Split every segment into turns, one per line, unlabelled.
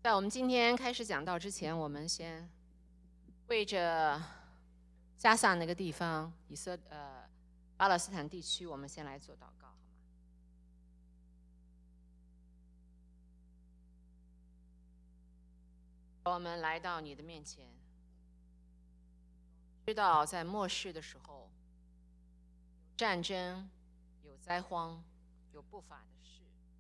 在我们今天开始讲道之前，我们先为着加萨那个地方，巴勒斯坦地区，我们先来做祷告，好吗？我们来到你的面前，知道在末世的时候，有战争，有灾荒，有不法的事。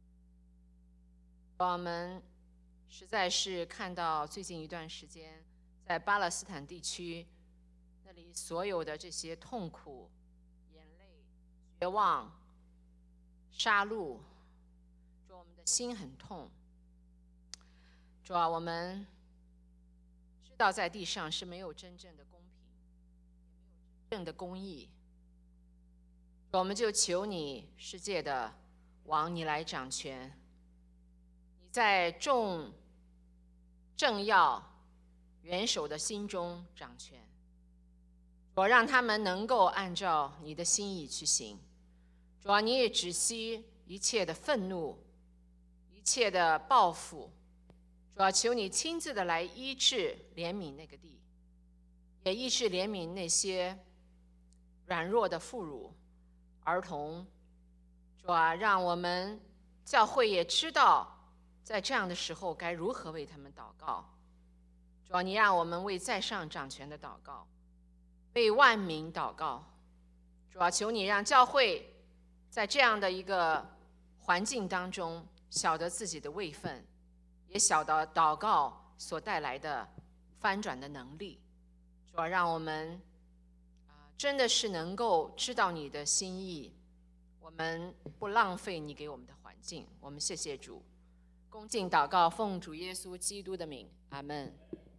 我们实在是看到最近一段时间，在巴勒斯坦地区那里所有的这些痛苦、眼泪、绝望、杀戮，主，我们的心很痛。主啊，我们知道在地上是没有真正的公平，也没有真正的公义。我们就求你，世界的王，你来掌权。你在众政要元首的心中掌权，主啊，让他们能够按照你的心意去行。主啊，你也止息一切的愤怒，一切的报复。主啊，求你亲自的来医治怜悯那个地，也医治怜悯那些软弱的妇孺、儿童。主啊，让我们教会也知道在这样的时候该如何为他们祷告。主啊，你让我们为在上掌权的祷告，为万民祷告。主啊，求你让教会在这样的一个环境当中，晓得自己的位分，也晓得祷告所带来的翻转的能力。主啊，让我们真的是能够知道你的心意，我们不浪费你给我们的环境。我们谢谢主，恭敬祷告，奉主耶稣基督的名，阿们。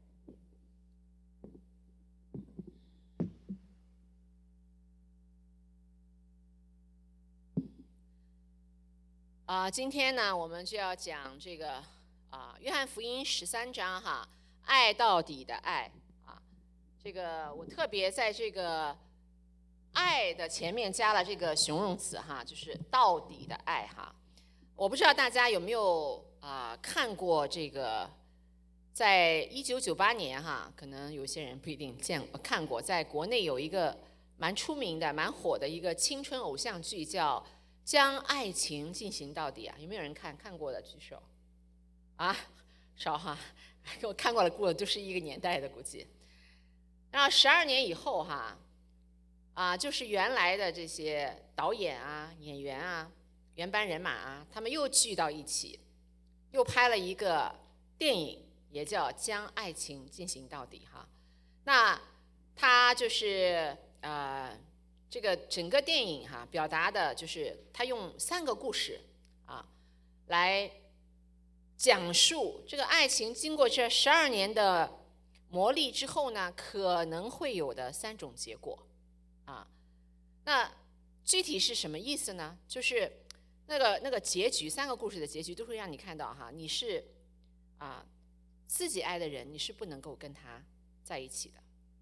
今天呢，我们就要讲这个约翰福音13章哈，爱到底的爱啊。这个我特别在这个爱的前面加了这个形容词哈，就是到底的爱哈。我不知道大家有没有看过这个，在1998年哈，可能有些人不一定看过，在国内有一个蛮出名的、蛮火的一个青春偶像剧，叫将爱情进行到底啊，有没有人看过的举手？少哈，我看过了，都是一个年代的估计。然后12年以后哈，就是原来的这些导演啊、演员啊、原班人马啊，他们又聚到一起，又拍了一个电影，也叫《将爱情进行到底》哈。那他就是这个整个电影哈，表达的就是他用3个故事来讲述这个爱情经过这12年的磨砺之后呢，可能会有的3种结果那具体是什么意思呢？就是那个结局，3个故事的结局都会让你看到哈，你是自己爱的人，你是不能够跟他在一起的。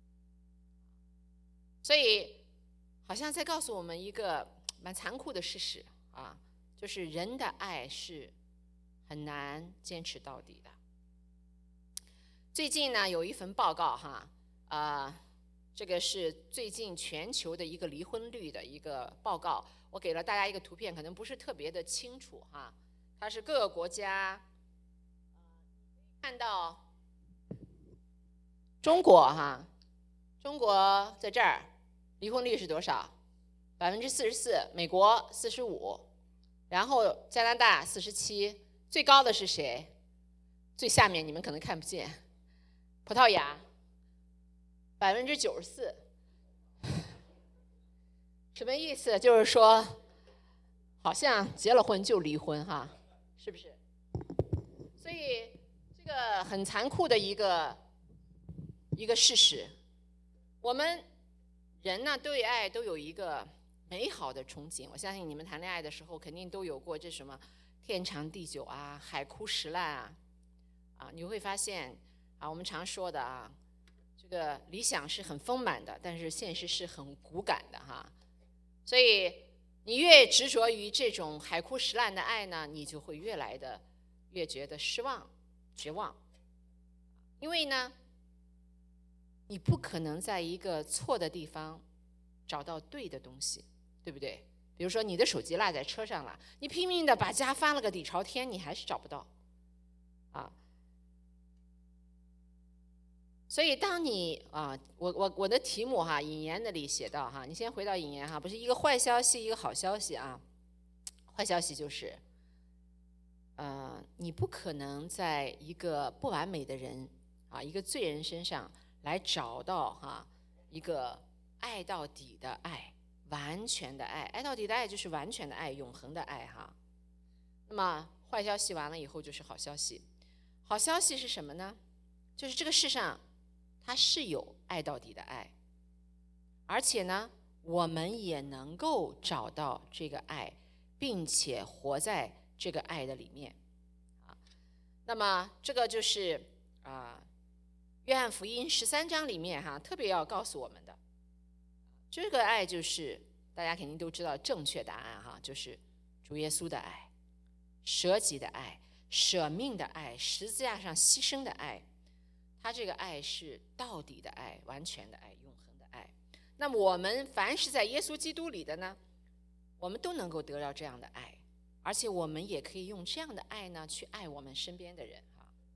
所以好像在告诉我们一个蛮残酷的事实就是人的爱是很难坚持到底的。最近呢，有一份报告这个是最近全球的一个离婚率的一个报告，我给了大家一个图片，可能不是特别的清楚它是各个国家看到中国中国在这儿离婚率是多少？44%，美国45%，然后加拿大47%，最高的是谁？最下面你们可能看不见，葡萄牙94%。什么意思？就是说好像结了婚就离婚是不是？所以这个很残酷的一个事实。我们人呢，对爱都有一个美好的憧憬。我相信你们谈恋爱的时候肯定都有过这什么天长地久海枯石烂你会发现我们常说的这个理想是很丰满的，但是现实是很骨感的所以你越执着于这种海枯石烂的爱呢，你就会越来的越觉得失望绝望。因为呢，你不可能在一个错的地方找到对的东西，对不对？比如说你的手机落在车上了，你拼命的把家翻了个底朝天，你还是找不到啊。所以当你我的题目引言那里写到你先回到引言不是一个坏消息一个好消息啊。坏消息就是你不可能在一个不完美的人一个罪人身上来找到一个爱到底的爱，完全的爱。爱到底的爱就是完全的爱，永恒的爱那么坏消息完了以后就是好消息。好消息是什么呢？就是这个世上它是有爱到底的爱，而且呢我们也能够找到这个爱，并且活在这个爱的里面那么这个就是约翰福音13章里面特别要告诉我们的这个爱，就是大家肯定都知道正确答案就是主耶稣的爱，舍己的爱，舍命的爱，十字架上牺牲的爱。他这个爱是到底的爱，完全的爱，永恒的爱。那么我们凡是在耶稣基督里的呢，我们都能够得到这样的爱，而且我们也可以用这样的爱呢去爱我们身边的人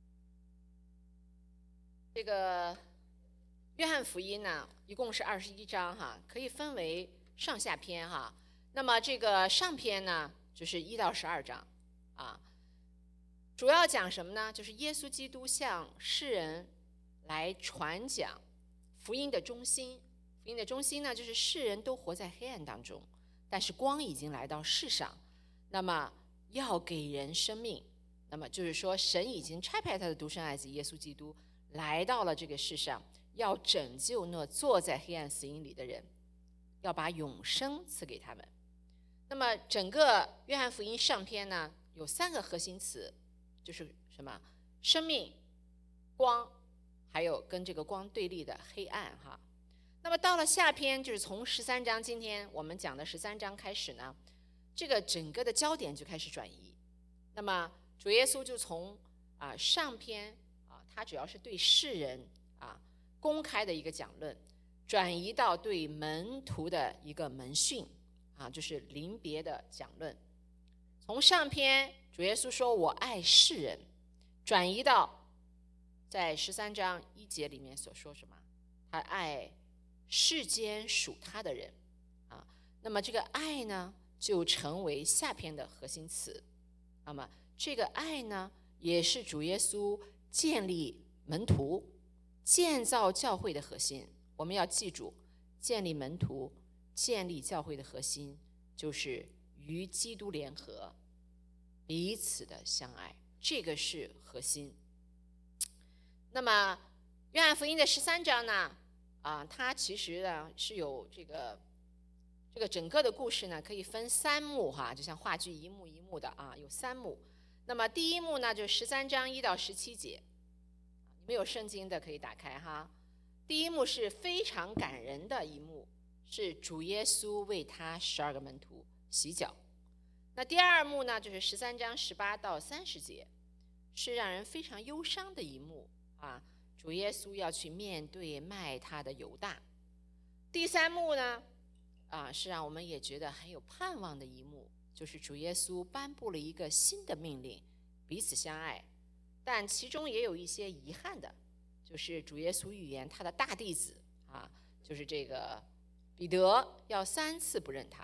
这个约翰福音呢一共是21章可以分为上下篇那么这个上篇呢就是1到12章主要讲什么呢？就是耶稣基督向世人来传讲福音的中心。福音的中心呢，就是世人都活在黑暗当中，但是光已经来到世上，那么要给人生命。那么就是说，神已经差派他的独生爱子耶稣基督来到了这个世上，要拯救那坐在黑暗死荫里的人，要把永生赐给他们。那么整个约翰福音上篇呢，有3个核心词，就是什么？生命、光，还有跟这个光对立的黑暗那么到了下篇，就是从13章，今天我们讲的13章开始呢，这个整个的焦点就开始转移。那么主耶稣就从上篇他主要是对世人公开的一个讲论，转移到对门徒的一个门训就是临别的讲论。从上篇主耶稣说我爱世人，转移到在13章1节里面所说什么？他爱世间属他的人那么这个爱呢就成为下篇的核心词。那么这个爱呢也是主耶稣建立门徒、建造教会的核心。我们要记住，建立门徒、建立教会的核心就是与基督联合，彼此的相爱，这个是核心。那么约翰福音的13章呢它其实呢是有这个整个的故事呢可以分3幕就像话剧一幕一幕的有3幕。那么第一幕呢就是13章1到17节，你们有圣经的可以打开第一幕是非常感人的一幕，是主耶稣为他12个门徒洗脚。那第二幕呢就是13章18到30节，是让人非常忧伤的一幕主耶稣要去面对卖他的犹大。第3幕呢是让我们也觉得很有盼望的一幕，就是主耶稣颁布了一个新的命令，彼此相爱。但其中也有一些遗憾的，就是主耶稣预言他的大弟子就是这个彼得要3次不认他。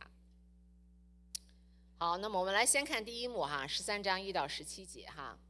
好，那么我们来先看第一幕13章1到17节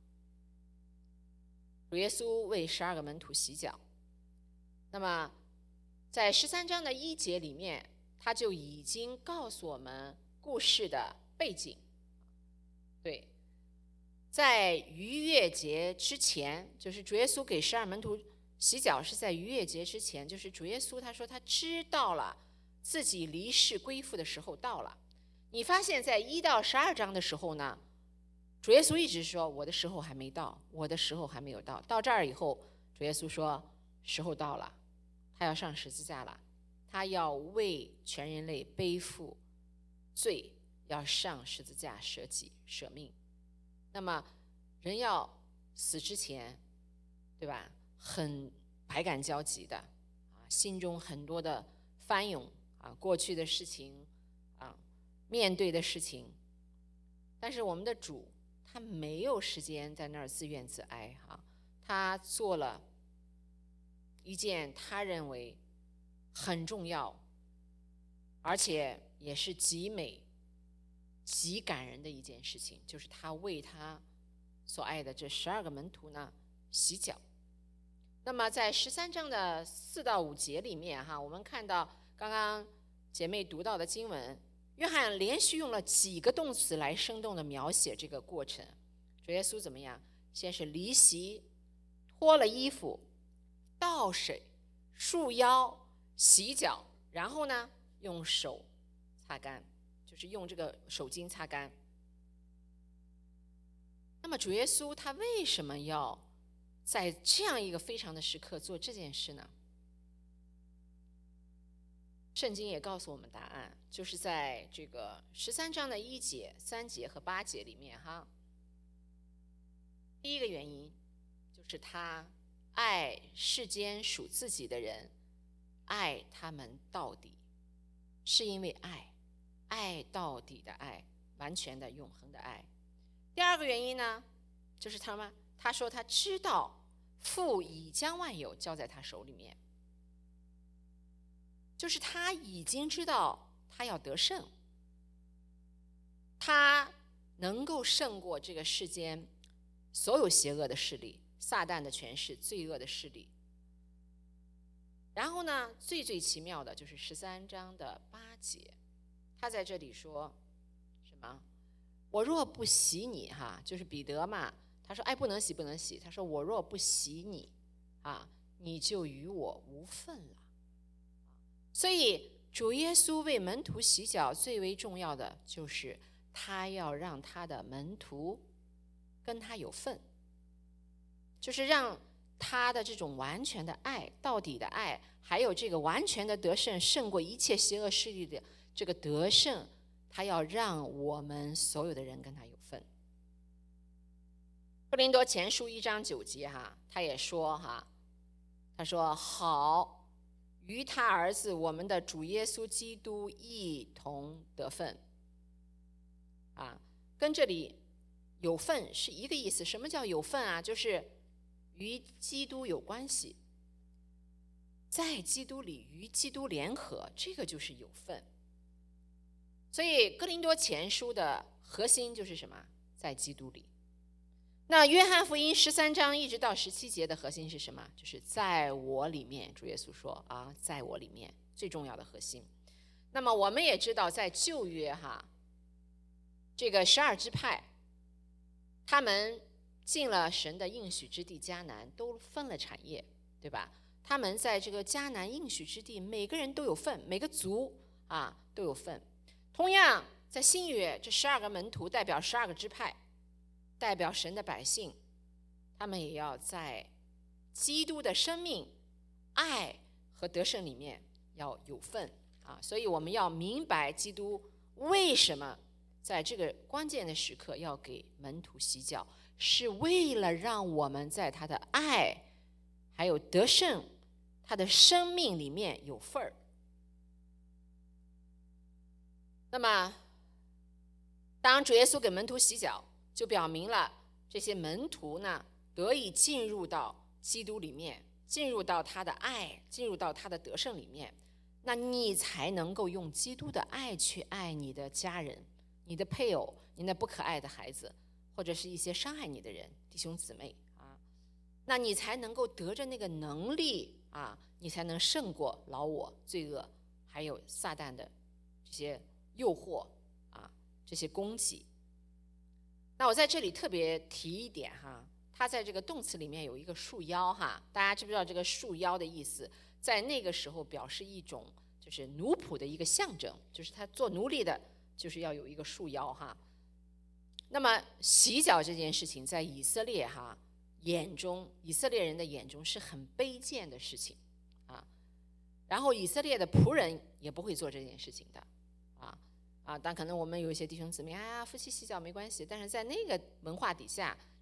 主耶稣为12个门徒洗脚。那么在13章的1节里面，他就已经告诉我们故事的背景。对，在逾越节之前，就是主耶稣给12门徒洗脚是在逾越节之前，就是主耶稣他说他知道了自己离世归父的时候到了。你发现在1到12章的时候呢，主耶稣一直说我的时候还没到，我的时候还没有到。到这儿以后，主耶稣说时候到了，他要上十字架了，他要为全人类背负罪，要上十字架舍己舍命。那么人要死之前，对吧？很百感交集的心中很多的翻涌过去的事情面对的事情。但是我们的主他没有时间在那儿自怨自哀他做了一件他认为很重要，而且也是极美极感人的一件事情，就是他为他所爱的这12个门徒呢洗脚。那么在13章的4到5节里面我们看到刚刚姐妹读到的经文，约翰连续用了几个动词来生动的描写这个过程。主耶稣怎么样？先是离席，脱了衣服，倒水，束腰，洗脚，然后呢用手擦干，就是用这个手巾擦干。那么主耶稣他为什么要在这样一个非常的时刻做这件事呢？圣经也告诉我们答案，就是在这个13章的1节、3节和8节里面第一个原因就是他爱世间属自己的人，爱他们到底，是因为爱到底的爱，完全的永恒的爱。第二个原因呢，就是他说他知道父已将万有交在他手里面，就是他已经知道他要得胜，他能够胜过这个世间所有邪恶的势力，撒旦的权势，罪恶的势力。然后呢，最奇妙的就是13章的8节，他在这里说什么？我若不洗你就是彼得嘛，他说不能洗不能洗，他说我若不洗你你就与我无份了。所以主耶稣为门徒洗脚最为重要的就是他要让他的门徒跟他有份，就是让他的这种完全的爱，到底的爱，还有这个完全的得胜，胜过一切邪恶势力的这个得胜，他要让我们所有的人跟他有份。哥林多前书1章9节他也说他说好，与他儿子我们的主耶稣基督一同得份跟这里有份是一个意思。什么叫有份就是与基督有关系，在基督里与基督联合，这个就是有份。所以哥林多前书的核心就是什么？在基督里。那约翰福音13章一直到17节的核心是什么？就是在我里面，主耶稣说在我里面，最重要的核心。那么我们也知道在旧约这个12支派他们进了神的应许之地迦南，都分了产业，对吧？他们在这个迦南应许之地，每个人都有份，每个族都有份。同样在新约，这12个门徒代表12个支派，代表神的百姓，他们也要在基督的生命、爱和得胜里面要有份所以我们要明白基督为什么在这个关键的时刻要给门徒洗脚，是为了让我们在他的爱还有得胜他的生命里面有份儿。那么当主耶稣给门徒洗脚，就表明了这些门徒呢得以进入到基督里面，进入到他的爱，进入到他的得胜里面，那你才能够用基督的爱去爱你的家人，你的配偶，你那不可爱的孩子，或者是一些伤害你的人，弟兄姊妹那你才能够得着那个能力你才能胜过老我、罪恶，还有撒旦的这些诱惑这些攻击。那我在这里特别提一点他在这个动词里面有一个束腰大家知不知道这个束腰的意思？在那个时候表示一种就是奴仆的一个象征，就是他做奴隶的就是要有一个束腰那么洗脚这件事情在以色列眼中，以色列人的眼中是很卑贱的事情然后以色列的仆人也不会做这件事情的但可能我们有一些弟兄姊妹夫妻洗脚没关系，但是在那个文化底下，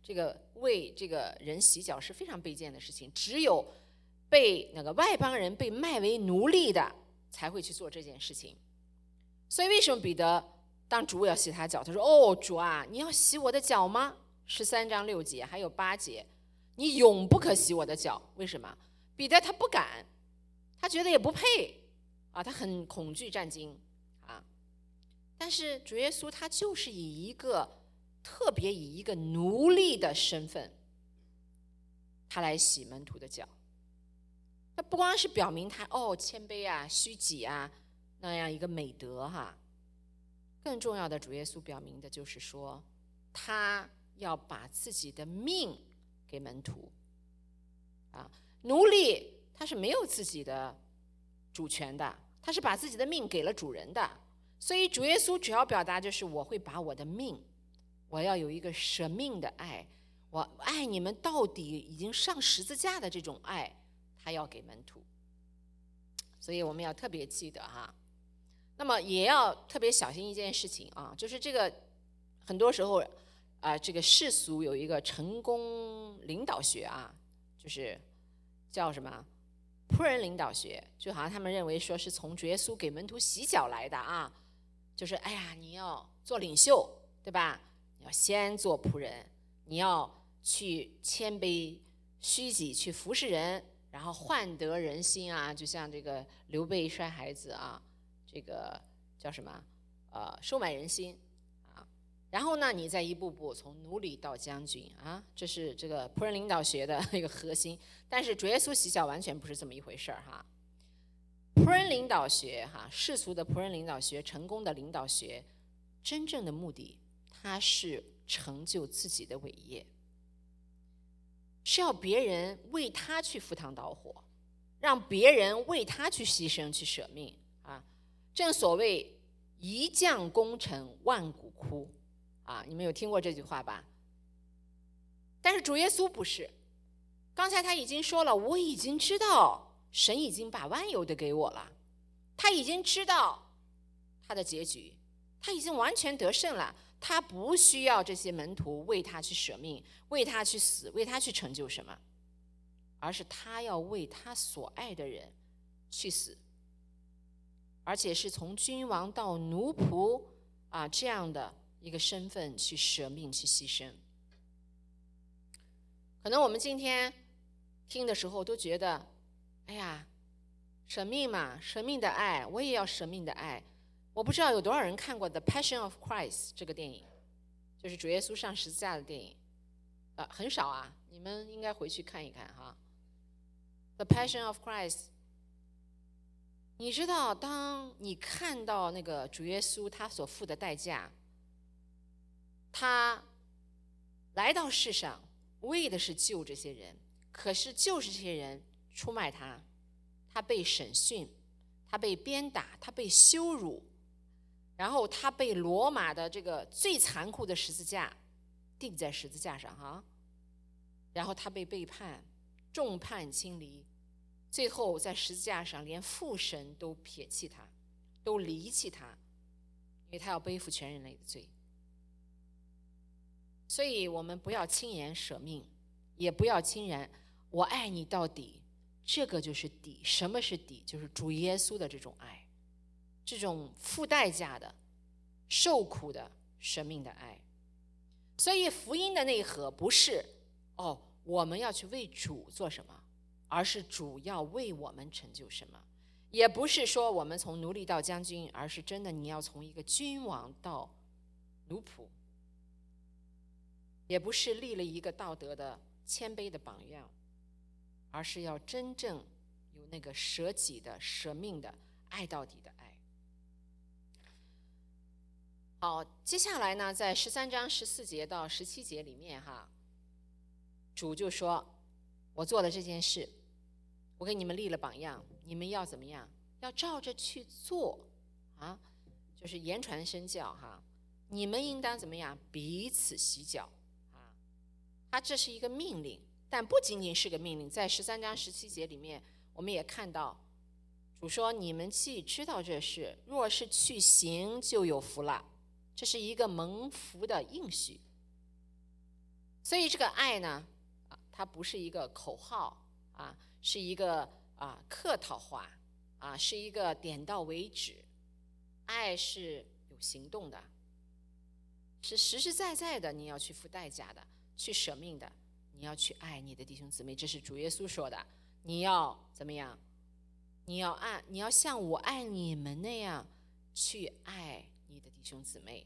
这个为这个人洗脚是非常卑贱的事情，只有被那个外邦人被卖为奴隶的才会去做这件事情。所以为什么彼得当主要洗他脚，他说：“哦，主啊，你要洗我的脚吗？”13章6节还有8节，你永不可洗我的脚。为什么？彼得他不敢，他觉得也不配啊，他很恐惧战惊啊。但是主耶稣他就是以一个奴隶的身份，他来洗门徒的脚。他不光是表明他谦卑啊、虚己啊那样一个美德哈，更重要的，主耶稣表明的就是说，他要把自己的命给门徒啊。奴隶他是没有自己的主权的，他是把自己的命给了主人的。所以主耶稣主要表达就是我会把我的命，我要有一个舍命的爱，我爱你们到底，已经上十字架的这种爱，他要给门徒。所以我们要特别记得哈。那么也要特别小心一件事情啊，就是这个很多时候这个世俗有一个成功领导学啊，就是叫什么仆人领导学，就好像他们认为说是从主耶稣给门徒洗脚来的啊，就是你要做领袖，对吧？你要先做仆人，你要去谦卑虚己去服侍人，然后换得人心啊，就像这个刘备摔孩子啊，这个叫什么收买人心啊。然后呢，你再一步步从奴隶到将军啊，这是这个仆人领导学的一个核心。但是主耶稣洗脚完全不是这么一回事哈。仆人领导学哈，世俗的仆人领导学，成功的领导学，真正的目的，它是成就自己的伟业，是要别人为他去赴汤蹈火，让别人为他去牺牲去舍命啊。正所谓一将功成万骨枯啊，你们有听过这句话吧？但是主耶稣不是，刚才他已经说了，我已经知道神已经把万有的给我了，他已经知道他的结局，他已经完全得胜了，他不需要这些门徒为他去舍命，为他去死，为他去成就什么，而是他要为他所爱的人去死，而且是从君王到奴仆这样的一个身份去舍命去牺牲。可能我们今天听的时候都觉得，舍命嘛，舍命的爱，我也要舍命的爱。我不知道有多少人看过《The Passion of Christ》这个电影，就是主耶稣上十字架的电影，很少啊，你们应该回去看一看哈。《The Passion of Christ》，你知道，当你看到那个主耶稣他所付的代价，他来到世上为的是救这些人，可是就是这些人出卖他，他被审讯，他被鞭打，他被羞辱，然后他被罗马的这个最残酷的十字架钉在十字架上哈，然后他被背叛，众叛亲离，最后在十字架上连父神都撇弃他，都离弃他，因为他要背负全人类的罪。所以我们不要轻言舍命，也不要轻言我爱你到底，这个就是底。什么是底？就是主耶稣的这种爱，这种付代价的受苦的生命的爱。所以福音的内核不是我们要去为主做什么，而是主要为我们成就什么。也不是说我们从奴隶到将军，而是真的你要从一个君王到奴仆。也不是立了一个道德的谦卑的榜样，而是要真正有那个舍己的舍命的爱到底的爱。好，接下来呢，在13章14节到17节里面哈，主就说，我做了这件事，我给你们立了榜样，你们要怎么样？要照着去做啊，就是言传身教哈。你们应当怎么样？彼此洗脚。这是一个命令，但不仅仅是个命令。在13章17节里面，我们也看到主说，你们既知道这事，若是去行，就有福了。这是一个蒙福的应许。 所以这个爱呢，它不是一个口号是一个客套话是一个点到为止。爱是有行动的，是实实在在的，你要去付代价的，去舍命的，你要去爱你的弟兄姊妹。这是主耶稣说的，你要怎么样？你要像我爱你们那样去爱你的弟兄姊妹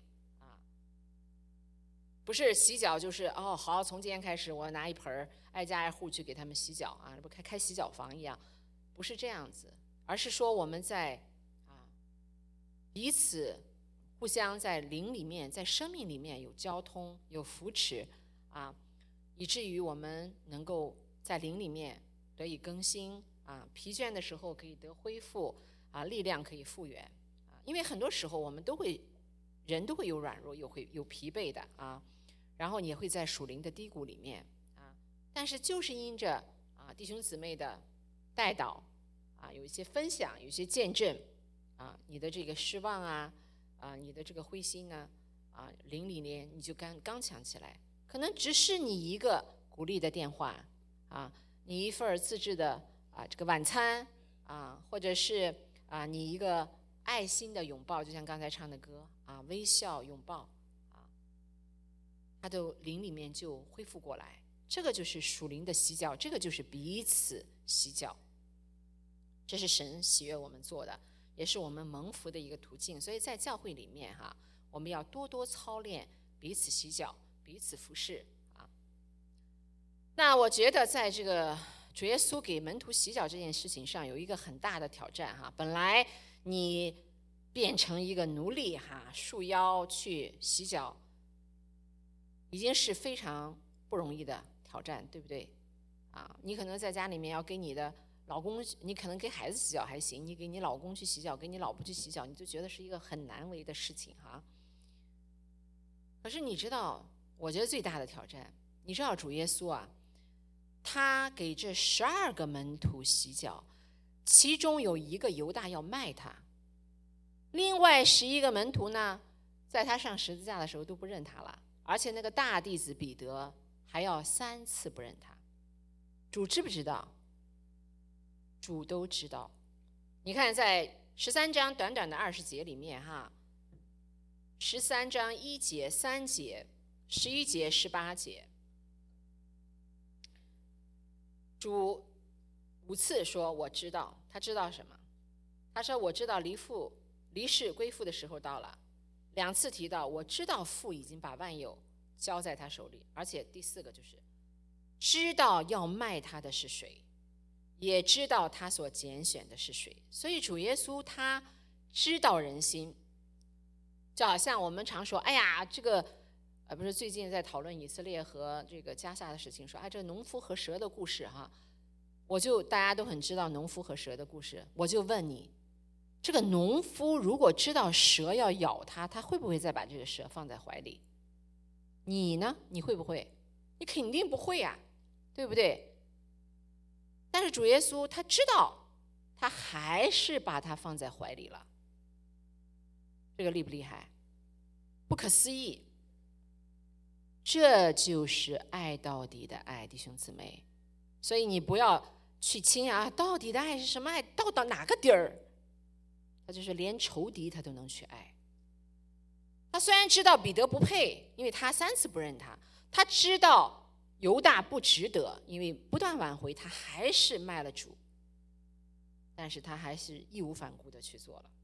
不是洗脚就是好，从今天开始我拿一盆挨家挨户去给他们洗脚不开洗脚房一样，不是这样子，而是说我们在彼此互相在灵里面，在生命里面有交通，有扶持以至于我们能够在灵里面得以更新疲倦的时候可以得恢复力量可以复原因为很多时候我们人都会有软弱，有疲惫的然后也会在属灵的低谷里面但是就是因着弟兄姊妹的代祷有一些分享，有一些见证你的这个失望你的这个灰心灵里面你就刚强起来。可能只是你一个鼓励的电话你一份自制的这个晚餐或者是你一个爱心的拥抱，就像刚才唱的歌微笑拥抱他的灵里面就恢复过来。这个就是属灵的洗脚，这个就是彼此洗脚，这是神喜悦我们做的，也是我们蒙福的一个途径。所以在教会里面我们要多多操练彼此洗脚，彼此服侍那我觉得在这个主耶稣给门徒洗脚这件事情上有一个很大的挑战本来你变成一个奴隶束腰去洗脚已经是非常不容易的挑战，对不对你可能在家里面要给你的老公，你可能给孩子洗脚还行，你给你老公去洗脚，给你老婆去洗脚，你就觉得是一个很难为的事情可是你知道，我觉得最大的挑战，你知道主耶稣他给这12个门徒洗脚，其中有一个犹大要卖他，另外11个门徒呢，在他上十字架的时候都不认他了，而且那个大弟子彼得还要3次不认他。主知不知道？主都知道。你看在13章短短的20节里面13章1节3节11节18节，主5次说我知道。他知道什么？他说我知道离世归父的时候到了。2次提到我知道父已经把万有交在他手里，而且第4个就是知道要卖他的是谁，也知道他所拣选的是谁。所以主耶稣他知道人心，就好像我们常说哎呀这个不是最近在讨论以色列和这个加萨的事情，说这农夫和蛇的故事大家都很知道农夫和蛇的故事，我就问你，这个农夫如果知道蛇要咬他，他会不会再把这个蛇放在怀里？你呢？你会不会？你肯定不会对不对？但是主耶稣他知道，他还是把它放在怀里了。这个厉不厉害？不可思议。这就是爱到底的爱，弟兄姊妹。所以你不要去轻到底的爱是什么爱？到哪个底儿？他就是连仇敌他都能去爱。他虽然知道彼得不配，因为他3次不认他，他知道犹大不值得，因为不断挽回，他还是卖了主，但是他还是义无反顾的去做了。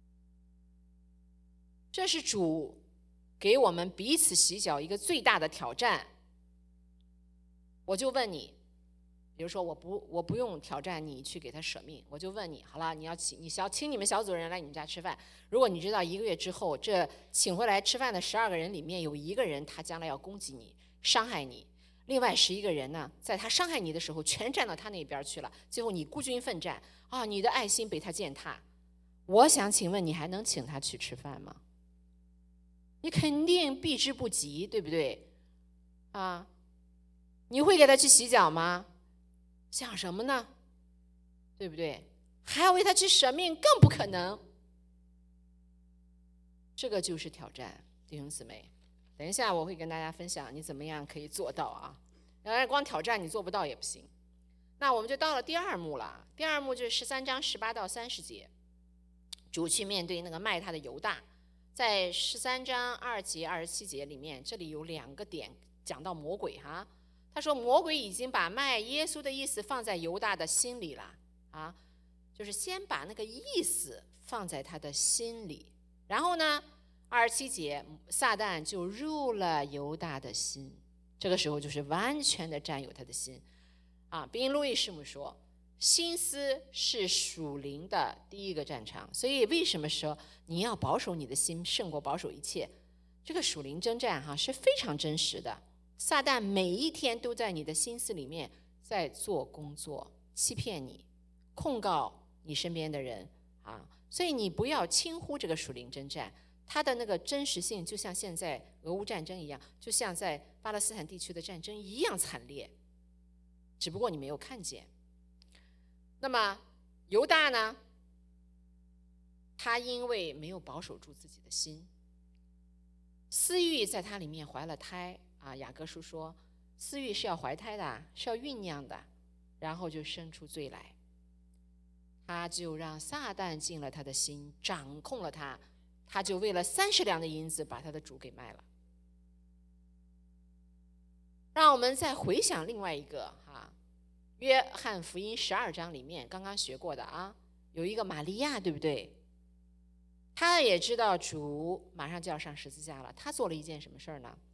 这是主给我们彼此洗脚一个最大的挑战。我就问你，比如说我不用挑战你去给他舍命，我就问你，好了，你要请你们小组人来你们家吃饭，如果你知道1个月之后这请回来吃饭的12个人里面有1个人他将来要攻击你伤害你，另外11个人呢在他伤害你的时候全站到他那边去了，最后你孤军奋战你的爱心被他践踏，我想请问你还能请他去吃饭吗？你肯定避之不及，对不对你会给他去洗脚吗？想什么呢？对不对？还要为他去舍命，更不可能。这个就是挑战，弟兄姊妹等一下我会跟大家分享你怎么样可以做到啊。当然光挑战你做不到也不行。那我们就到了第二幕了。第二幕就是13章18到30节，主去面对那个卖他的犹大。在13章2节27节里面，这里有2个点讲到魔鬼哈。他说魔鬼已经把卖耶稣的意思放在犹大的心里了啊，就是先把那个意思放在他的心里，然后呢27节撒旦就入了犹大的心，这个时候就是完全的占有他的心啊。宾路易师母说，心思是属灵的第一个战场，所以为什么说你要保守你的心胜过保守一切？这个属灵征战哈是非常真实的。撒旦每一天都在你的心思里面在做工作，欺骗你，控告你身边的人啊。所以你不要轻忽这个属灵征战，它的那个真实性就像现在俄乌战争一样，就像在巴勒斯坦地区的战争一样惨烈，只不过你没有看见。那么犹大呢，他因为没有保守住自己的心，私欲在他里面怀了胎啊。雅各书说私欲是要怀胎的，是要酝酿的，然后就生出罪来。他就让撒旦进了他的心，掌控了他，他就为了30两的银子把他的主给卖了。让我们再回想另外一个约翰福音12章里面刚刚学过的啊，有一个玛利亚，对不对？他也知道主马上就要上十字架了，他做了一件什么事儿呢？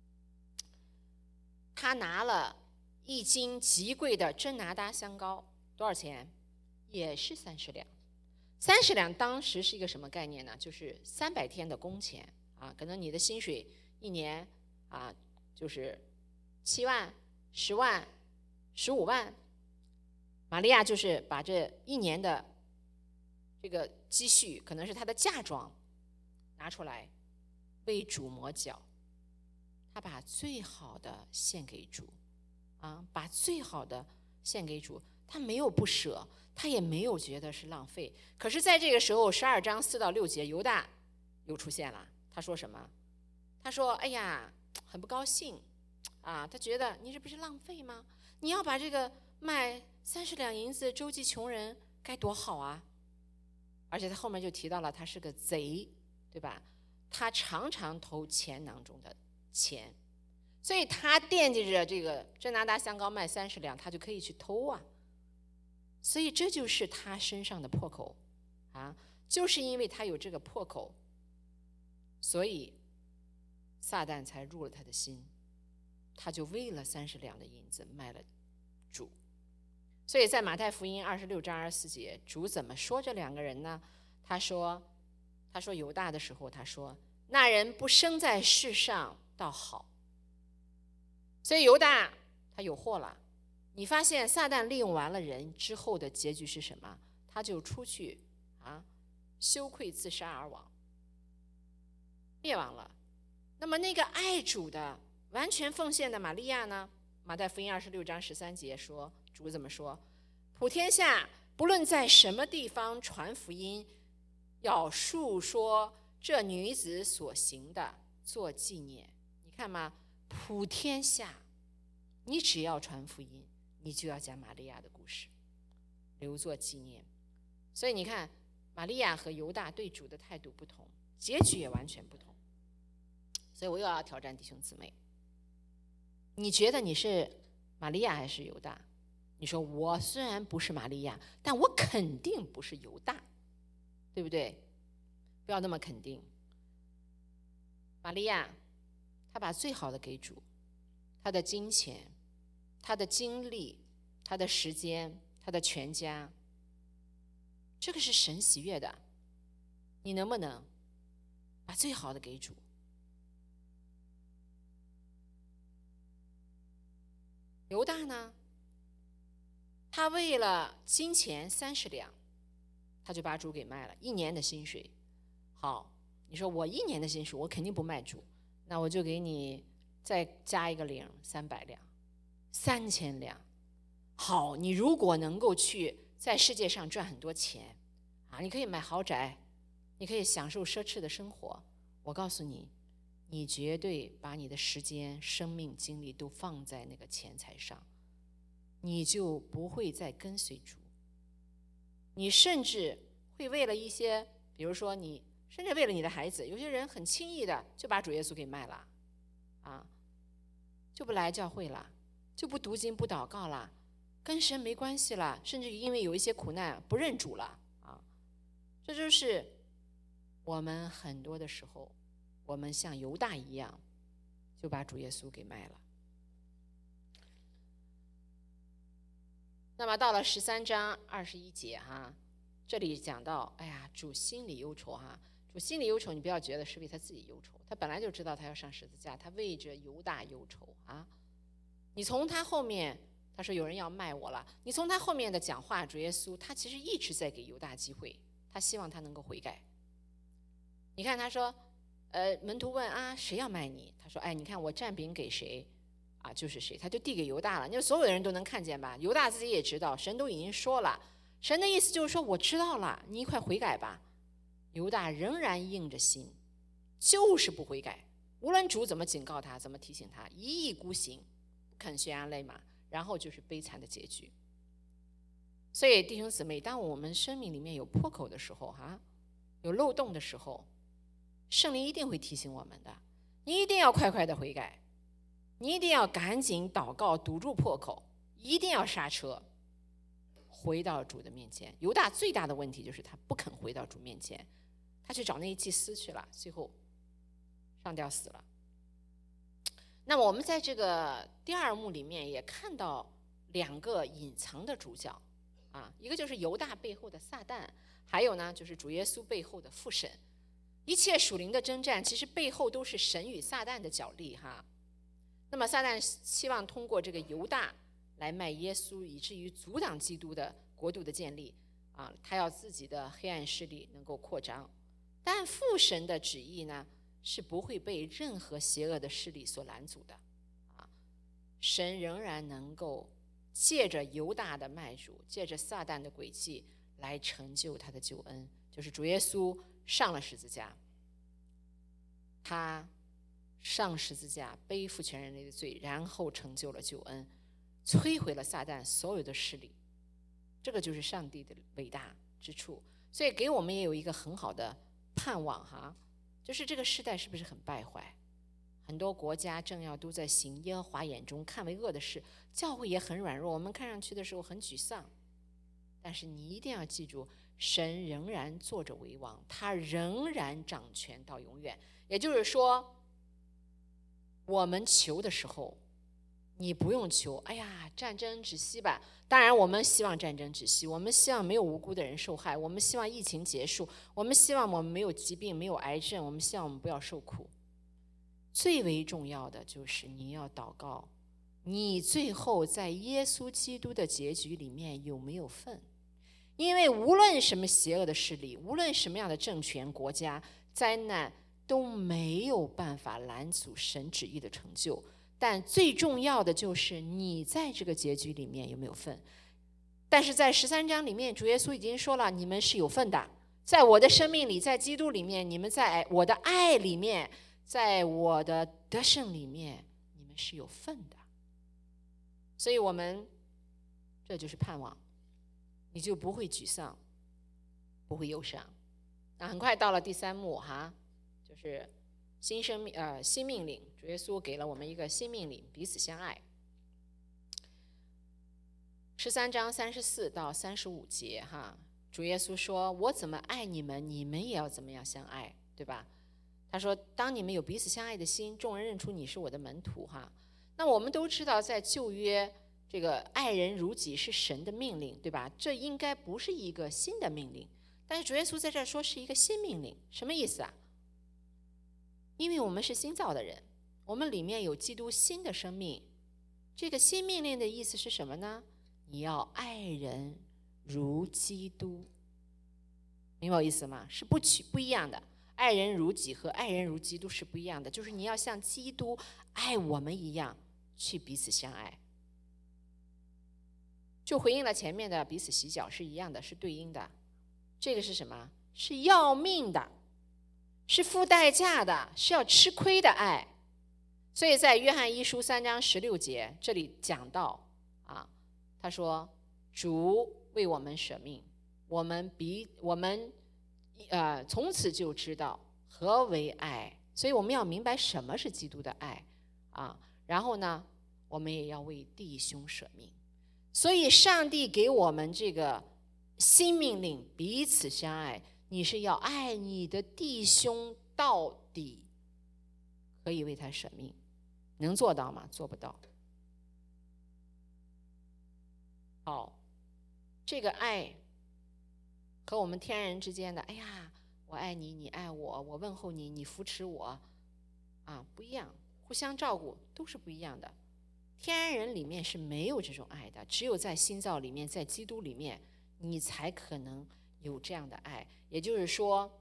他拿了1斤极贵的真拿达香膏，多少钱？也是30两。30两当时是一个什么概念呢？就是300天的工钱啊，可能你的薪水一年啊就是7万、10万、15万。玛利亚就是把这一年的这个积蓄，可能是她的嫁妆，拿出来为主抹脚。她把最好的献给主啊，把最好的献给主，她没有不舍，她也没有觉得是浪费。可是在这个时候12章4到6节，犹大又出现了。他说什么？他说哎呀很不高兴啊，他觉得你这不是浪费吗？你要把这个卖30两银子周济穷人，该多好啊！而且他后面就提到了他是个贼，对吧？他常常偷钱囊中的钱，所以他惦记着这个真拿达香膏卖30两，他就可以去偷啊。所以这就是他身上的破口啊，就是因为他有这个破口，所以撒旦才入了他的心，他就为了30两的银子卖了主。所以在马太福音26章24节，主怎么说这2个人呢？他说犹大的时候，他说那人不生在世上倒好。所以犹大他有祸了。你发现撒旦利用完了人之后的结局是什么？他就出去羞愧自杀而亡，灭亡了。那么那个爱主的完全奉献的玛利亚呢？马太福音26章13节说，主怎么说？普天下不论在什么地方传福音，要述说这女子所行的，做纪念。你看吗？普天下，你只要传福音，你就要讲玛利亚的故事，留作纪念。所以你看，玛利亚和犹大对主的态度不同，结局也完全不同。所以我又要挑战弟兄姊妹，你觉得你是玛利亚还是犹大？你说我虽然不是玛利亚，但我肯定不是犹大，对不对？不要那么肯定。玛利亚她把最好的给主，她的金钱，她的精力，她的时间，她的全家，这个是神喜悦的。你能不能把最好的给主？犹大呢，他为了金钱30两，他就把主给卖了，1年的薪水。好，你说我1年的薪水我肯定不卖主，那我就给你再加一个零，300两，3000两。好，你如果能够去在世界上赚很多钱你可以买豪宅，你可以享受奢侈的生活，我告诉你， 你绝对把你的时间、生命、精力都放在那个钱财上，你就不会再跟随主。你甚至会为了一些，比如说你甚至为了你的孩子，有些人很轻易的就把主耶稣给卖了啊，就不来教会了，就不读经不祷告了，跟神没关系了，甚至因为有一些苦难不认主了啊。这就是我们很多的时候，我们像犹大一样就把主耶稣给卖了。那么到了13章21节这里讲到，哎呀，主心里忧愁主心里忧愁，你不要觉得是为他自己忧愁，他本来就知道他要上十字架，他为着犹大忧愁你从他后面，他说有人要卖我了，你从他后面的讲话，主耶稣他其实一直在给犹大机会，他希望他能够悔改。你看他说门徒问谁要卖你，他说你看我蘸饼给谁就是谁，他就递给犹大了。因为所有的人都能看见吧，犹大自己也知道，神都已经说了，神的意思就是说我知道了，你快悔改吧。犹大仍然硬着心，就是不悔改，无论主怎么警告他，怎么提醒他，一意孤行，不肯悬崖勒马，然后就是悲惨的结局。所以弟兄姊妹，当我们生命里面有破口的时候有漏洞的时候，圣灵一定会提醒我们的，你一定要快快的悔改，你一定要赶紧祷告堵住破口，一定要刹车，回到主的面前。犹大最大的问题就是他不肯回到主面前，他去找那些祭司去了，最后上吊死了。那么我们在这个第二幕里面也看到两个隐藏的主角一个就是犹大背后的撒旦，还有呢就是主耶稣背后的父神。一切属灵的征战其实背后都是神与撒旦的角力那么撒旦希望通过这个犹大来卖耶稣，以至于阻挡基督的国度的建立他要自己的黑暗势力能够扩张。但父神的旨意呢是不会被任何邪恶的势力所拦阻的神仍然能够借着犹大的卖主，借着撒旦的诡计来成就他的救恩，就是主耶稣上了十字架，他上十字架背负全人类的罪，然后成就了救恩，摧毁了撒旦所有的势力。这个就是上帝的伟大之处。所以给我们也有一个很好的盼望就是这个时代是不是很败坏，很多国家政要都在行耶和华眼中看为恶的事，教会也很软弱，我们看上去的时候很沮丧。但是你一定要记住，神仍然坐着为王，他仍然掌权到永远。也就是说，我们求的时候，你不用求战争止息吧。当然我们希望战争止息，我们希望没有无辜的人受害，我们希望疫情结束，我们希望我们没有疾病，没有癌症，我们希望我们不要受苦。最为重要的就是你要祷告，你最后在耶稣基督的结局里面有没有份。因为无论什么邪恶的势力，无论什么样的政权、国家、灾难，都没有办法拦阻神旨意的成就。但最重要的就是你在这个结局里面有没有份。但是在13章里面，主耶稣已经说了，你们是有份的，在我的生命里，在基督里面，你们在我的爱里面，在我的得胜里面，你们是有份的。所以我们这就是盼望，你就不会沮丧，不会忧伤。那很快到了第3幕就是新命令，主耶稣给了我们一个新命令，彼此相爱。13章34到35节主耶稣说，我怎么爱你们，你们也要怎么样相爱，对吧？他说，当你们有彼此相爱的心，众人认出你是我的门徒那我们都知道，在旧约这个爱人如己是神的命令，对吧？这应该不是一个新的命令，但是主耶稣在这儿说是一个新命令，什么意思因为我们是新造的人，我们里面有基督新的生命。这个新命令的意思是什么呢？你要爱人如基督，明白我意思吗？是不一样的。爱人如己和爱人如基督是不一样的，就是你要像基督爱我们一样去彼此相爱。就回应了前面的彼此洗脚是一样的，是对应的。这个是什么？是要命的， 是付代价的，是要吃亏的爱。所以在约翰一书3章16节这里讲到他说主为我们舍命，我们从此就知道何为爱。所以我们要明白什么是基督的爱然后呢，我们也要为弟兄舍命。所以上帝给我们这个新命令，彼此相爱，你是要爱你的弟兄到底，可以为他舍命。能做到吗？做不到。好，这个爱和我们天人之间的哎呀我爱你，你爱我，我问候你，你扶持我不一样，互相照顾都是不一样的。天人里面是没有这种爱的，只有在新造里面，在基督里面，你才可能有这样的爱。也就是说，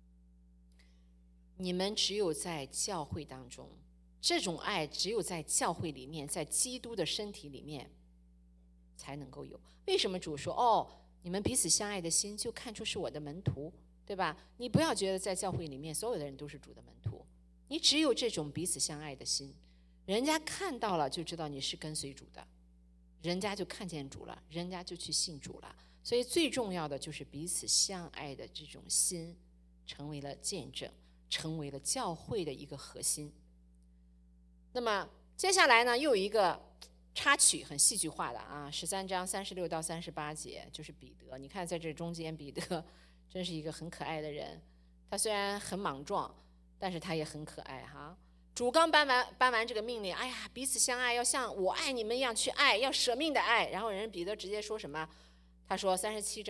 你们只有在教会当中，这种爱只有在教会里面，在基督的身体里面才能够有。为什么主说你们彼此相爱的心就看出是我的门徒，对吧？你不要觉得在教会里面所有的人都是主的门徒，你只有这种彼此相爱的心，人家看到了就知道你是跟随主的，人家就看见主了，人家就去信主了。所以最重要的就是彼此相爱的这种心成为了见证，成为了教会的一个核心。那么接下来呢，又有一个插曲，很戏剧化的13章36到38节，就是彼得。你看在这中间，彼得真是一个很可爱的人。他虽然很莽撞，但是他也很可爱主刚颁完这个命令，哎呀，彼此相爱，要像我爱你们一样去爱，要舍命的爱。然后人彼得直接说什么？他说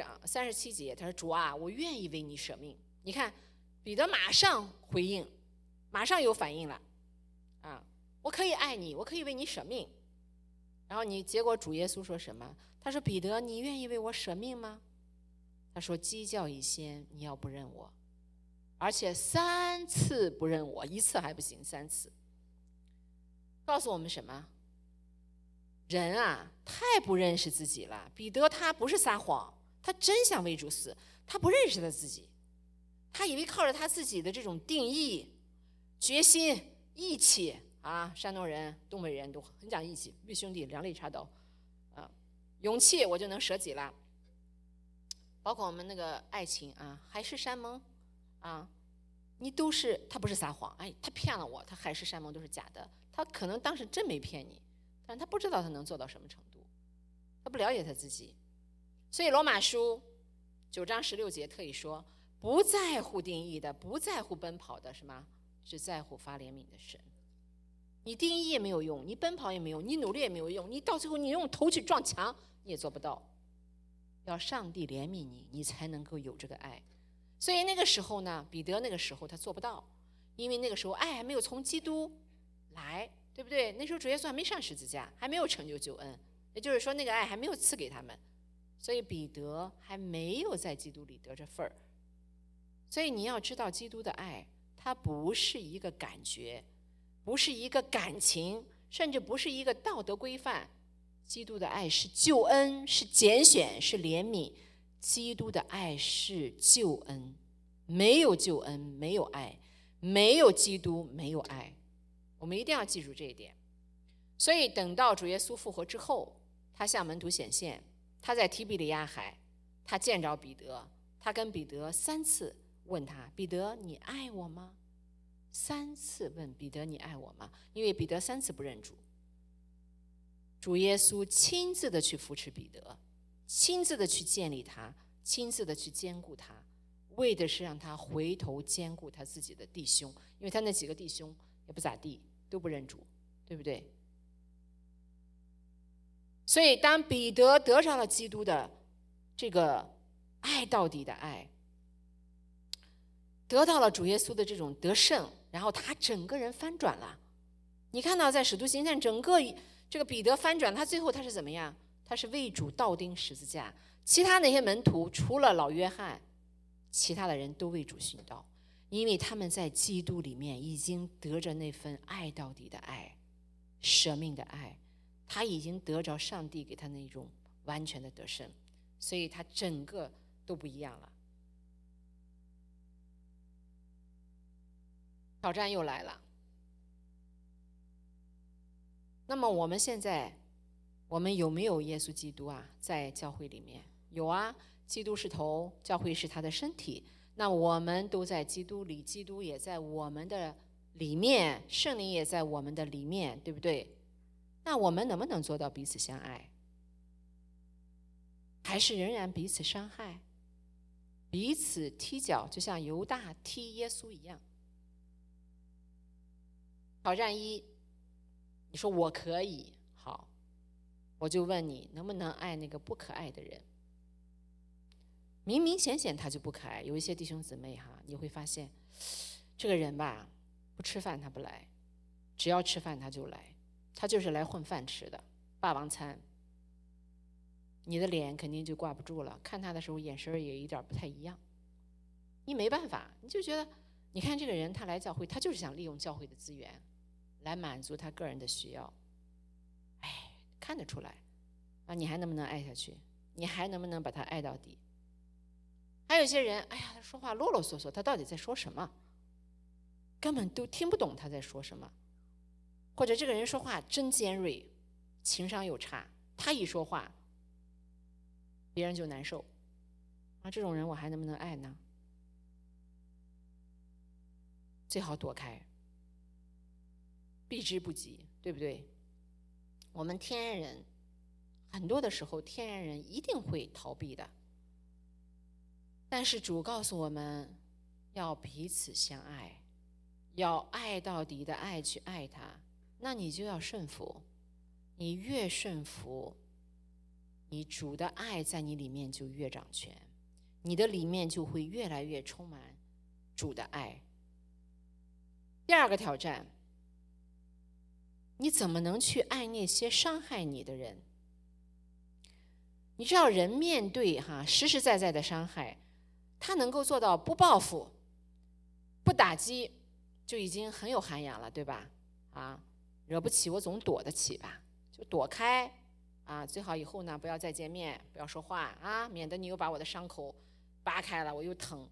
37节，他说主啊，我愿意为你舍命。你看彼得马上回应，马上有反应了我可以爱你，我可以为你舍命。然后结果主耶稣说什么？他说彼得，你愿意为我舍命吗？他说鸡叫以先，你要不认我，而且3次不认我，1次还不行，3次。告诉我们什么？人太不认识自己了。彼得他不是撒谎，他真想为主死，他不认识他自己，他以为靠着他自己的这种定义、决心、义气山东人、东北人都很讲义气，为兄弟两肋插刀勇气我就能舍己了。包括我们那个爱情海誓山盟你都是，他不是撒谎，他骗了我，他海誓山盟都是假的，他可能当时真没骗你，但他不知道他能做到什么程度，他不了解他自己。所以罗马书9章16节特意说，不在乎定义的，不在乎奔跑的，什么？只在乎发怜悯的神。你定义也没有用，你奔跑也没有用，你努力也没有用，你到最后你用头去撞墙你也做不到。要上帝怜悯你，你才能够有这个爱。所以那个时候呢，彼得那个时候他做不到，因为那个时候爱还没有从基督来，对不对？那时候主耶稣还没上十字架，还没有成就救恩，也就是说那个爱还没有赐给他们，所以彼得还没有在基督里得着份儿。所以你要知道，基督的爱它不是一个感觉，不是一个感情，甚至不是一个道德规范。基督的爱是救恩，是拣选，是怜悯。基督的爱是救恩，没有救恩没有爱，没有基督没有爱。我们一定要记住这一点。所以等到主耶稣复活之后，他向门徒显现，他在提比里亚海，他见着彼得，他跟彼得3次问他，彼得你爱我吗？3次问彼得你爱我吗？因为彼得3次不认主。主耶稣亲自的去扶持彼得，亲自的去建立他，亲自的去兼顾他，为的是让他回头兼顾他自己的弟兄，因为他那几个弟兄也不咋地，都不认主，对不对？所以当彼得得着了基督的这个爱到底的爱，得到了主耶稣的这种得胜，然后他整个人翻转了。你看到在使徒行传整个这个彼得翻转，他最后他是怎么样？他是为主倒钉十字架。其他那些门徒除了老约翰，其他的人都为主殉道，因为他们在基督里面已经得着那份爱到底的爱，舍命的爱，他已经得着上帝给他那种完全的得胜，所以他整个都不一样了。 挑战又来了。那么我们现在，我们有没有耶稣基督啊？在教会里面有啊，基督是头，教会是他的身体。那我们都在基督里，基督也在我们的里面，圣灵也在我们的里面，对不对？那我们能不能做到彼此相爱？还是仍然彼此伤害，彼此踢脚，就像犹大踢耶稣一样？挑战一，你说我可以，好，我就问你，能不能爱那个不可爱的人？明明显显他就不可爱。有一些弟兄姊妹哈，你会发现这个人吧，不吃饭他不来，只要吃饭他就来，他就是来混饭吃的，霸王餐。你的脸肯定就挂不住了，看他的时候眼神也有点不太一样。你没办法，你就觉得，你看这个人他来教会，他就是想利用教会的资源来满足他个人的需要。哎，看得出来啊，你还能不能爱下去？你还能不能把他爱到底？还有些人，哎呀，他说话啰啰嗦嗦，他到底在说什么？根本都听不懂他在说什么。或者这个人说话真尖锐，情商又差，他一说话别人就难受啊，这种人我还能不能爱呢？最好躲开，避之不及，对不对？我们天然人很多的时候，天然人一定会逃避的。但是主告诉我们要彼此相爱，要爱到底的爱去爱他，那你就要顺服。你越顺服，你主的爱在你里面就越掌权，你的里面就会越来越充满主的爱。第二个挑战，你怎么能去爱那些伤害你的人？你知道人面对实实在在的伤害，他能够做到不报复、不打击，就已经很有涵养了，对吧？惹不起我总躲得起吧，就躲开最好以后呢不要再见面，不要说话免得你又把我的伤口扒开了，我又疼。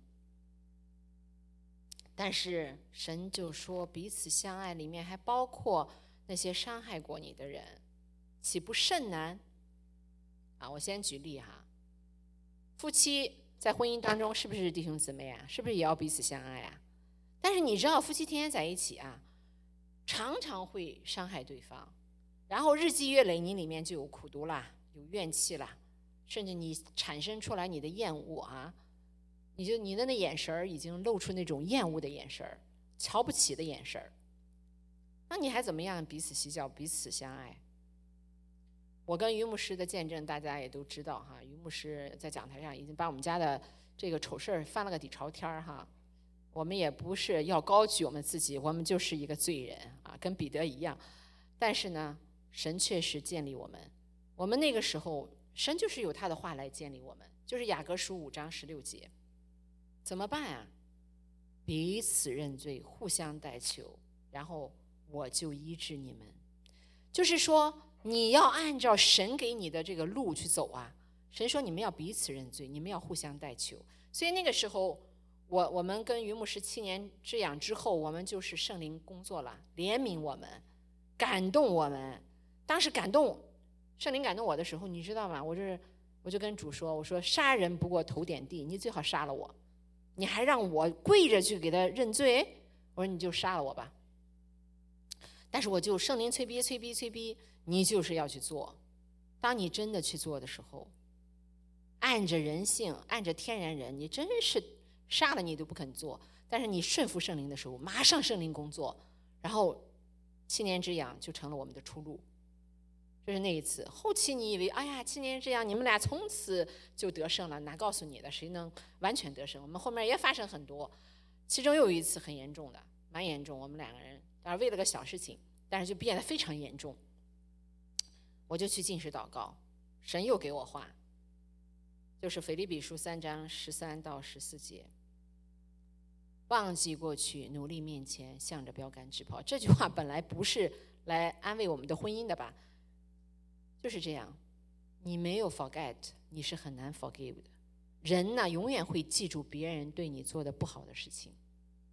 但是神就说彼此相爱里面还包括那些伤害过你的人，岂不甚难？我先举例夫妻在婚姻当中是不是弟兄姊妹啊？是不是也要彼此相爱啊？但是你知道夫妻天天在一起常常会伤害对方，然后日积月累，你里面就有苦毒啦，有怨气啦，甚至你产生出来你的厌恶你的那眼神已经露出那种厌恶的眼神，瞧不起的眼神，那你还怎么样彼此洗脚，彼此相爱？我跟于牧师的见证大家也都知道于牧师在讲台上已经把我们家的这个丑事翻了个底朝天我们也不是要高举我们自己，我们就是一个罪人跟彼得一样。但是呢，神确实建立我们，我们那个时候神就是有他的话来建立我们，就是雅各书5章16节。怎么办彼此认罪，互相代求，然后我就医治你们。就是说你要按照神给你的这个路去走神说你们要彼此认罪，你们要互相代求。所以那个时候我们跟于牧师7年之痒之后，我们就是圣灵工作了，怜悯我们，感动我们。当时圣灵感动我的时候，你知道吗？我就跟主说，我说杀人不过头点地，你最好杀了我，你还让我跪着去给他认罪，我说你就杀了我吧。但是我就圣灵催逼，你就是要去做。当你真的去做的时候，按着人性，按着天然人，你真是杀了你都不肯做。但是你顺服圣灵的时候，马上圣灵工作，然后7年之痒就成了我们的出路。这是那一次。后期你以为7年之痒你们俩从此就得胜了，哪告诉你的？谁能完全得胜？我们后面也发生很多，其中又有一次很严重的，蛮严重。我们2个人当然为了个小事情，但是就变得非常严重。我就去禁食祷告，神又给我话，就是腓立比书3章13到14节，忘记过去，努力面前，向着标杆直跑。这句话本来不是来安慰我们的婚姻的吧？就是这样，你没有 forget， 你是很难 forgive 的。人呢，永远会记住别人对你做的不好的事情。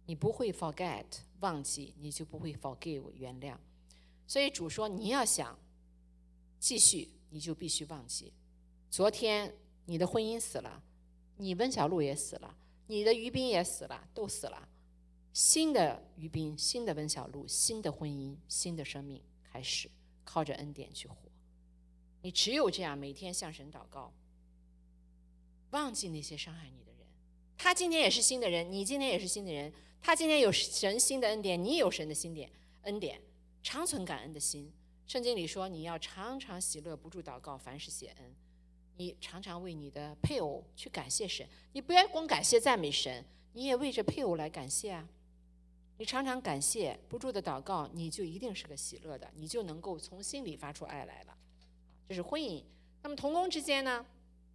你不会 forget 忘记，你就不会 forgive 原谅。所以主说，你要想继续，你就必须忘记。昨天你的婚姻死了，你温小璐也死了，你的于斌也死了，都死了。新的于斌，新的温小璐，新的婚姻，新的生命开始，靠着恩典去活。你只有这样，每天向神祷告，忘记那些伤害你的人。他今天也是新的人，你今天也是新的人。他今天有神新的恩典，你也有神的新恩典，常存感恩的心。圣经里说，你要常常喜乐，不住祷告，凡事谢恩。你常常为你的配偶去感谢神，你不要光感谢赞美神，你也为着配偶来感谢啊。你常常感谢，不住的祷告，你就一定是个喜乐的，你就能够从心里发出爱来了。这是婚姻。那么同工之间呢，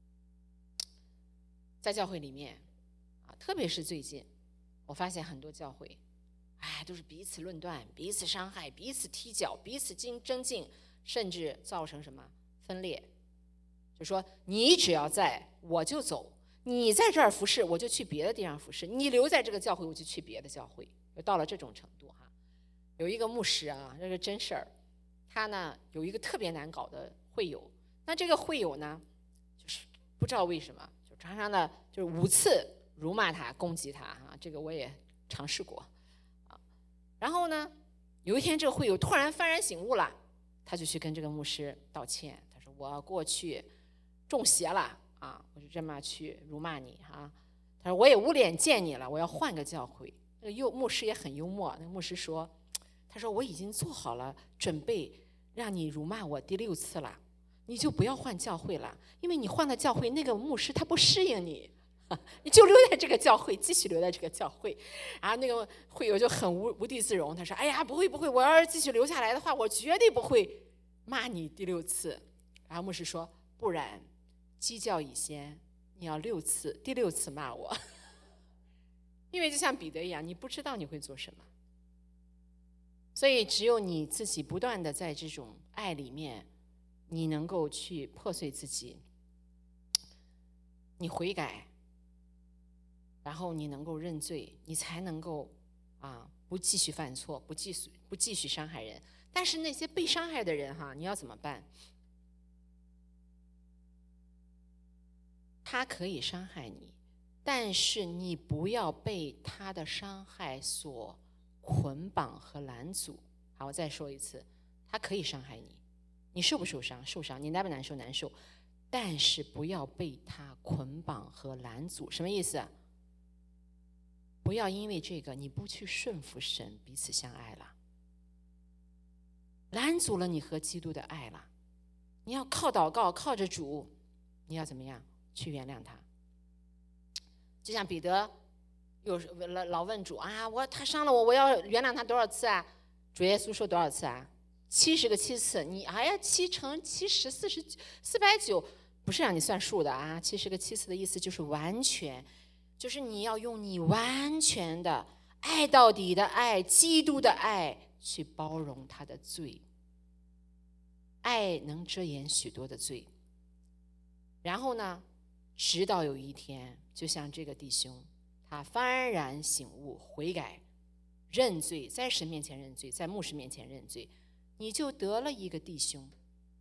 在教会里面特别是最近，我发现很多教会都是彼此论断，彼此伤害，彼此踢脚，彼此争竞，甚至造成什么分裂。就说你只要在，我就走，你在这儿服侍，我就去别的地方服侍，你留在这个教会，我就去别的教会，就到了这种程度哈。有一个牧师啊，这是真事儿，他呢有一个特别难搞的会友，那这个会友呢，就是不知道为什么，就常常的就是5次辱骂他，攻击他啊，这个我也尝试过啊。然后呢，有一天这个会友突然幡然醒悟了，他就去跟这个牧师道歉，他说我过去中邪了啊，我就这么去辱骂你啊。他说我也无脸见你了，我要换个教会。那个牧师也很幽默，那个牧师说，他说我已经做好了准备让你辱骂我第6次了，你就不要换教会了，因为你换了教会，那个牧师他不适应你，你就留在这个教会，继续留在这个教会。然后那个会友就很无地自容，他说哎呀不会，我要是继续留下来的话，我绝对不会骂你第6次。然后牧师说，不然鸡叫以先，你要6次，第6次骂我。因为就像彼得一样，你不知道你会做什么，所以只有你自己不断的在这种爱里面，你能够去破碎自己，你悔改，然后你能够认罪，你才能够不继续犯错，不继续伤害人。但是那些被伤害的人你要怎么办？他可以伤害你，但是你不要被他的伤害所捆绑和拦阻。好，我再说一次，他可以伤害你，你受不受伤？受伤。你难不难受？难受。但是不要被他捆绑和拦阻。什么意思？不要因为这个你不去顺服神，彼此相爱了，拦阻了你和基督的爱了。你要靠祷告，靠着主，你要怎么样去原谅他？就像彼得有老问主他伤了我，我要原谅他多少次啊？主耶稣说多少次啊？70个7次。你7乘70 490，不是让你算数的70个7次的意思就是完全，就是你要用你完全的爱到底的爱，基督的爱去包容他的罪。爱能遮掩许多的罪。然后呢，直到有一天，就像这个弟兄，他幡然醒悟，悔改，认罪，在神面前认罪，在牧师面前认罪，你就得了一个弟兄。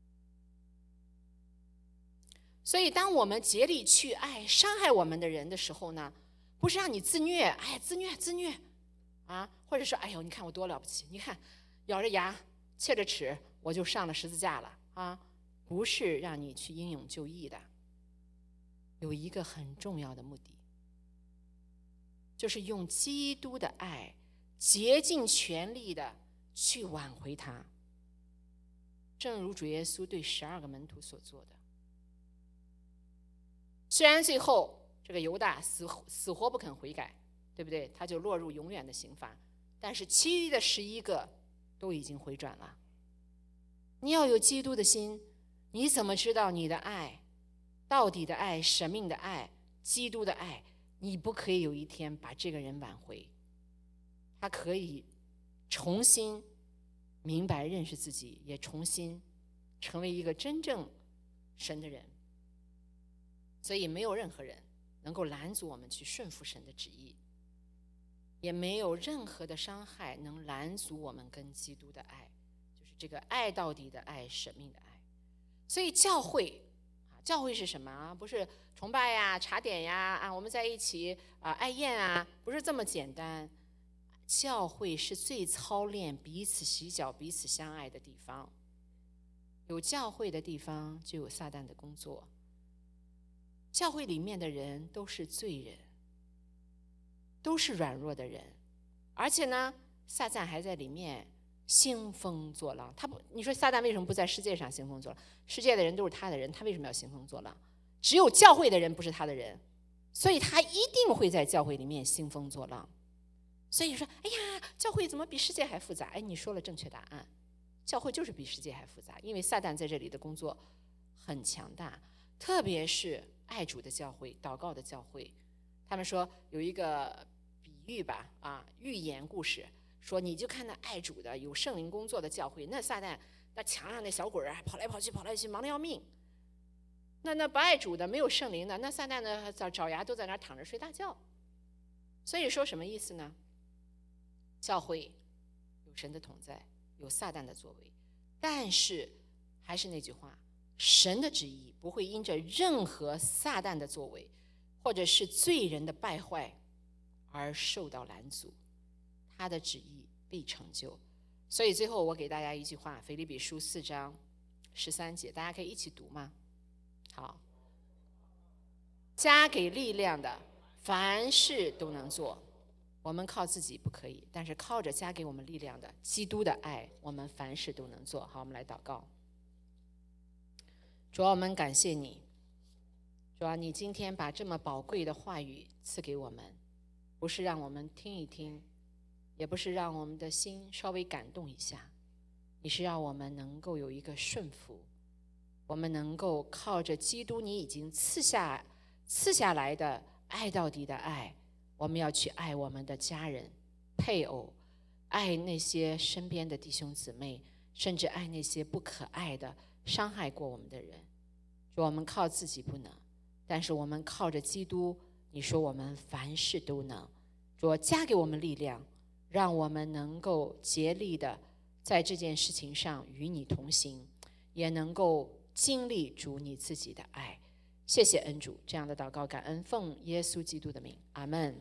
所以当我们竭力去爱伤害我们的人的时候呢，不是让你自虐，自虐或者说你看我多了不起，你看咬着牙切着齿我就上了十字架了不是让你去英勇就义的。有一个很重要的目的，就是用基督的爱竭尽全力的去挽回他，正如主耶稣对12个门徒所做的。虽然最后这个犹大死活不肯悔改，对不对？他就落入永远的刑罚，但是其余的11个都已经回转了。你要有基督的心，你怎么知道你的爱，到底的爱，生命的爱，基督的爱，你不可以有一天把这个人挽回，他可以重新明白认识自己，也重新成为一个真正神的人。所以没有任何人能够拦阻我们去顺服神的旨意。 也没有任何的伤害能拦阻我们跟基督的爱，就是这个爱到底的爱，舍命的爱。所以教会是什么啊？不是崇拜呀、茶点呀我们在一起爱宴啊，不是这么简单。教会是最操练彼此洗脚、彼此相爱的地方。有教会的地方，就有撒旦的工作。教会里面的人都是罪人，都是软弱的人，而且呢，撒旦还在里面兴风作浪。你说撒旦为什么不在世界上兴风作浪？世界的人都是他的人，他为什么要兴风作浪？只有教会的人不是他的人，所以他一定会在教会里面兴风作浪。所以说，哎呀，教会怎么比世界还复杂？你说了正确答案，教会就是比世界还复杂，因为撒旦在这里的工作很强大，特别是爱主的教会、祷告的教会。他们说有一个比喻吧，寓言故事，说你就看那爱主的、有圣灵工作的教会，那撒旦那墙上那小鬼跑来跑去，忙得要命。那不爱主的、没有圣灵的，那撒旦呢爪牙都在那儿躺着睡大觉。所以说什么意思呢？教会有神的同在，有撒旦的作为，但是还是那句话，神的旨意不会因着任何撒旦的作为或者是罪人的败坏而受到拦阻，他的旨意必成就。所以最后我给大家一句话，腓立比书4章13节，大家可以一起读吗？好，加给力量的，凡事都能做。我们靠自己不可以，但是靠着加给我们力量的基督的爱，我们凡事都能做。好，我们来祷告。主啊，我们感谢你，主啊，你今天把这么宝贵的话语赐给我们，不是让我们听一听，也不是让我们的心稍微感动一下，你是让我们能够有一个顺服，我们能够靠着基督你已经赐下来的爱到底的爱，我们要去爱我们的家人、配偶，爱那些身边的弟兄姊妹，甚至爱那些不可爱的、伤害过我们的人。说我们靠自己不能，但是我们靠着基督，你说我们凡事都能。说加给我们力量，让我们能够竭力的在这件事情上与你同行，也能够经历主你自己的爱。谢谢恩主，这样的祷告感恩奉耶稣基督的名，阿们。